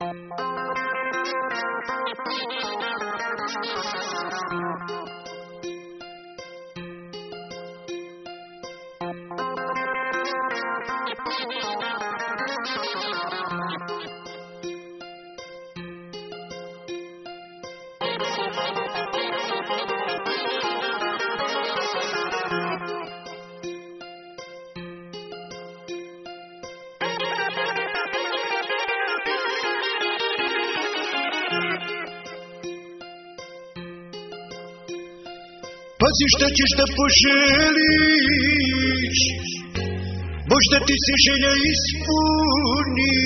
Pazi šta ćeš da poželiš, možda ti se želja ispuni.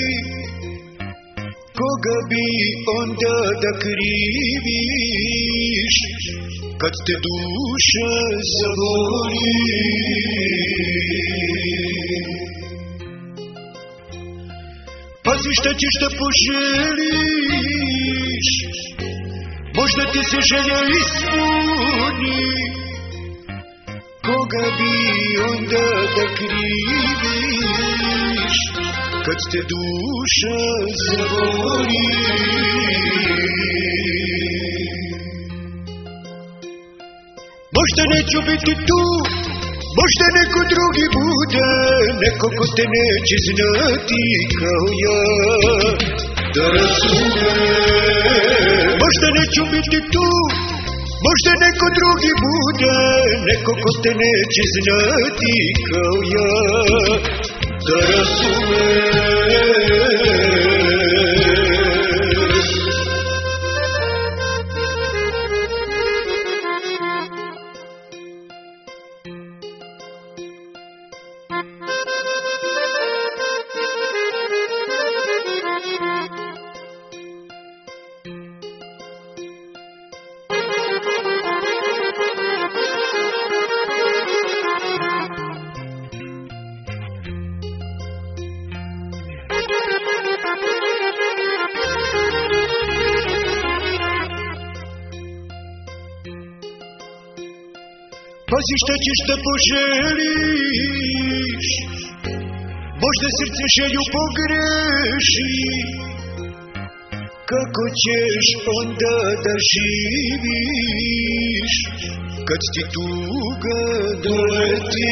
Koga bi onda da kriviš, kad te duša zavoli? Pazi šta ćeš da poželiš, možda ti se želja ispuni. Koga bi onda da kriviš, kad te duša zavoli? Možda neću biti tu, možda neko drugi bude, neko ko te neće znati kao ja, da razume. Možda neću biti tu, možda neko drugi bude, neko ko te neće znati kao ja, da razume. Pazi šta ćeš da poželiš, možda srce želju pogreši. Kako ćeš onda da živiš, kad ti tuga doleti?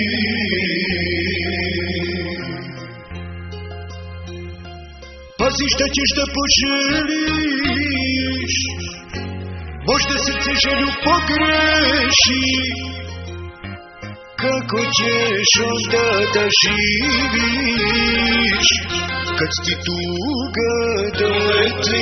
Pazi šta ćeš da poželiš, možda srce želju pogreši. Kako ćeš onda da živiš, kad ti tuga doleti?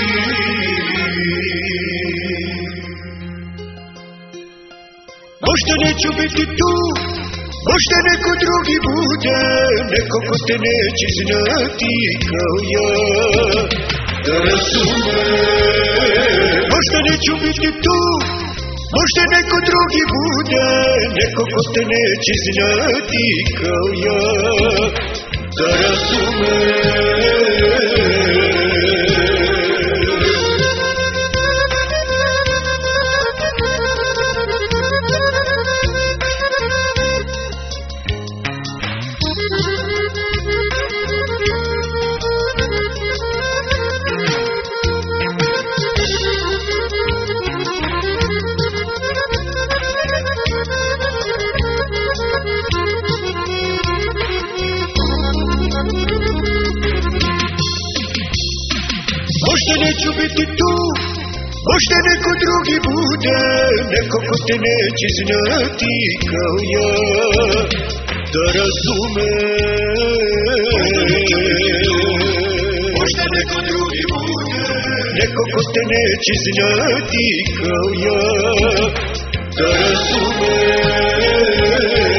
Možda neću biti tu, možda neko drugi bude, neko ko te neće znati kao ja, da razume. Možda neću biti tu, možda neko drugi bude, neko ko te neće znati kao ja, da razume. Možda neću biti tu, možda neko drugi bude, neko ko te neće znati kao ja, da razume. Možda neko drugi bude, neko ko te neće znati kao ja, da razume.